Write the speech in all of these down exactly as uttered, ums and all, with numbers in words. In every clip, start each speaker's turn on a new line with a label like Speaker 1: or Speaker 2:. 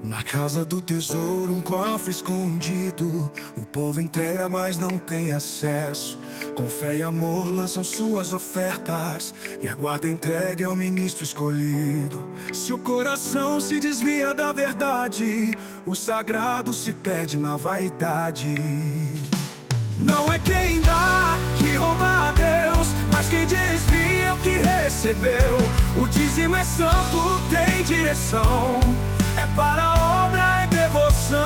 Speaker 1: Na casa do tesouro, um cofre escondido. O povo entrega, mas não tem acesso. Com fé e amor lançam suas ofertas, e a guarda entregue ao ministro escolhido. Se o coração se desvia da verdade, o sagrado se perde na vaidade. Não é quem dá que rouba a Deus, mas quem desvia o que recebeu. O dízimo é santo, tem direção, é para a obra e devoção.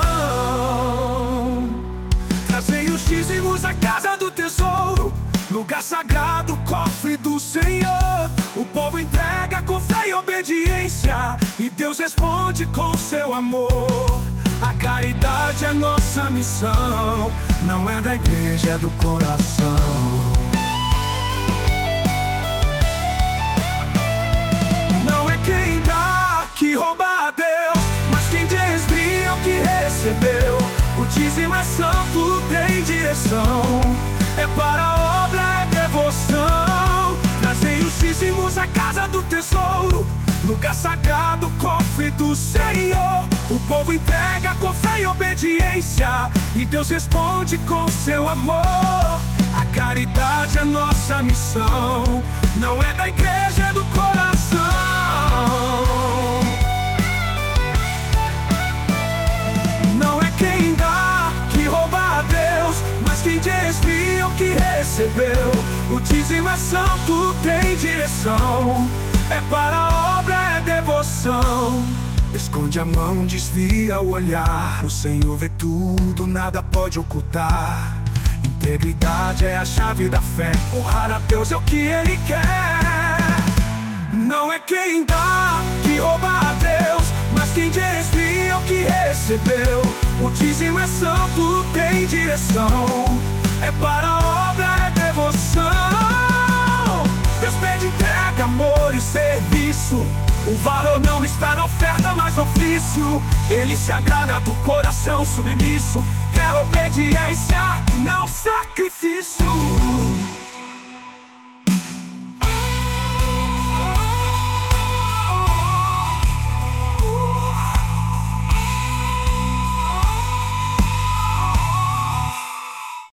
Speaker 1: Trazei os dízimos à casa do tesouro, lugar sagrado, cofre do Senhor. O povo entrega com fé e obediência, e Deus responde com seu amor. A caridade é nossa missão, não é da igreja, é do coração. Não é quem dá que rouba a Deus, mas quem desvia o que recebeu. O dízimo é santo, tem direção, é para a obra, é devoção. Trazei os dízimos à casa do tesouro, lugar sagrado, cofre do Senhor. O povo entrega com fé e obediência, e Deus responde com seu amor. A caridade é nossa missão, não é da igreja, é do coração. Não é quem dá que rouba a Deus, mas quem desvia o que recebeu. O dízimo é santo, tem direção, é para a obra, é devoção. Esconde a mão, desvia o olhar, o Senhor vê tudo, nada pode ocultar. Integridade é a chave da fé, honrar a Deus é o que Ele quer. Não é quem dá que rouba a Deus, mas quem desvia o que recebeu. O dízimo é santo, tem direção, é para a obra, é devoção. Deus pede entrega, amor e serviço. O valor não está na oferta, mas no ofício. Ele se agrada do coração submisso, quer obediência, não sacrifício.